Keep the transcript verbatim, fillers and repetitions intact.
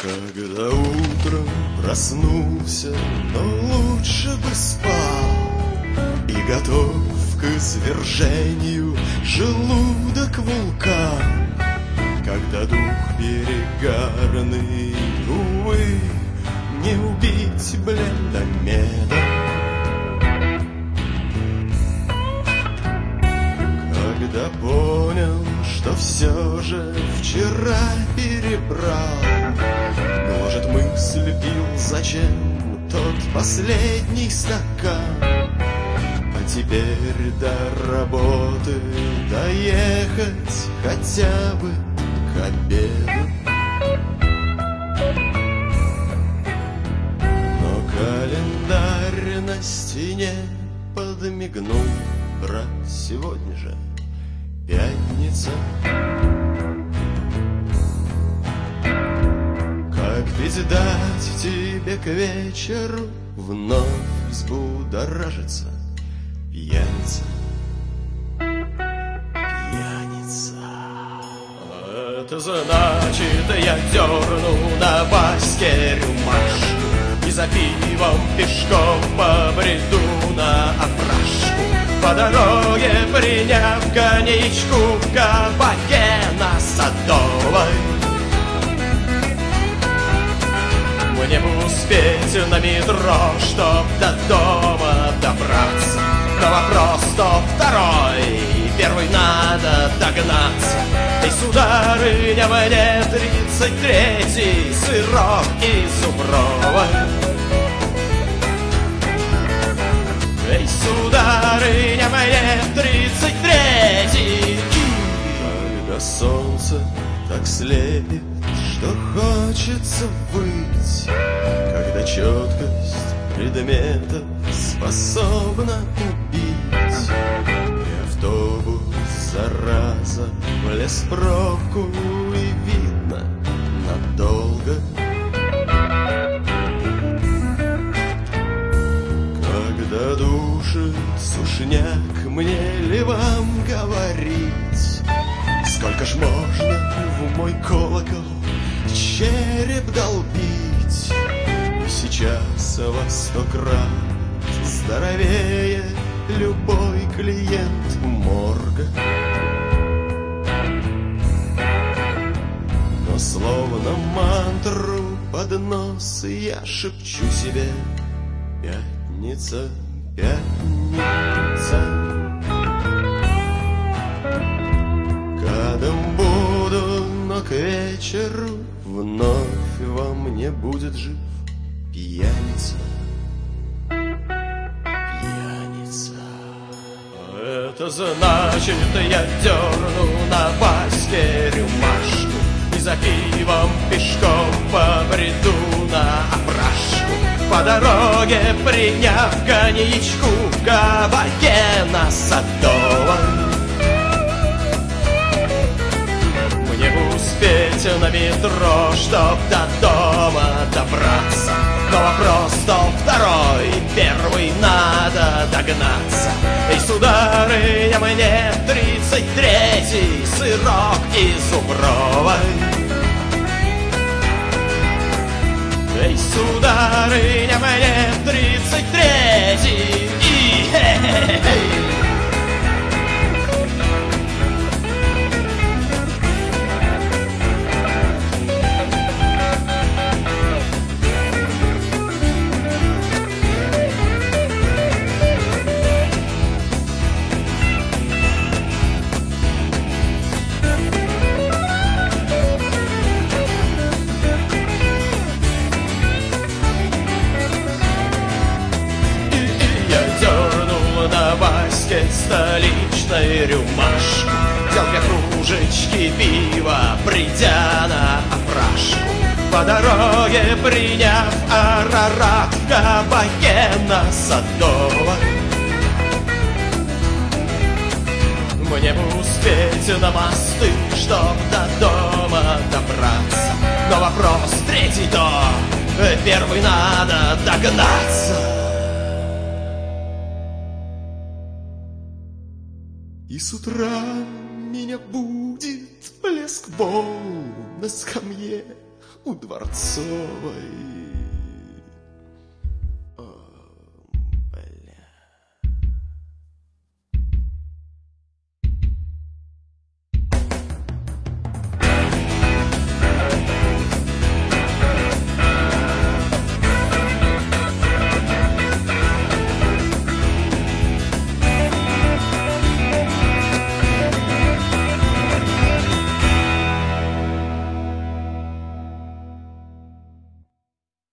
Когда утром проснулся, но лучше бы спал, и готов к извержению желудок вулкан. Когда дух перегарный, увы, не убить бледомедом. Когда понял, что все же вчера перебрал, может, мысль пил, зачем тот последний стакан, а теперь до работы доехать хотя бы к обеду. Но календарь на стене подмигнул: брат, сегодня же пятница. Как ведь дать тебе к вечеру вновь взбудоражиться? Пьяница, пьяница. Это значит, я дерну на Ваське рюмашку и за пивом пешком побреду на опрашку, по дороге приняв коньячку в кабаке на Садовой. Мне бы успеть на метро, чтоб до дома добраться, но вопрос то второй, первый надо догнаться. Эй, сударыня, мне тридцать третий, сырок и зубровый. Эй, сударыня, мне тридцать третий. Когда солнце так слепит, что хочется выть, когда четкость предметов способна убить, и автобус, зараза, влез в пробку, и видно надолго. Когда душит сушняк, мне ли вам говорить, сколько ж можно в мой колокол череп долбить? И сейчас во сто крат здоровее любой клиент морга. Но словно мантру под нос я шепчу себе: пятница, пятница. Гадом буду, но к вечеру вновь во мне будет жив пьяница, пьяница. Это значит, я дерну на Ваське рюмашку и за пивом пешком побреду на опрашку, по дороге приняв коньячку в кабаке на Садовой. Мне бы успеть на метро, чтоб до дома добраться, но вопрос то второй, первый надо догнаться. Эй, сударыня, мне тридцать третий, сырок и зубровый. Эй, сударыня, мне тридцать третий, и хе-хе-хе. Столичной рюмашки взял две кружечки пива, придя на опрашку, по дороге приняв арарат в кабаке на Садовой. Мне бы успеть на мосты, чтоб до дома добраться, но вопрос третий то, первый надо догнаться. И с утра меня будет плеск волн на скамье у Дворцовой.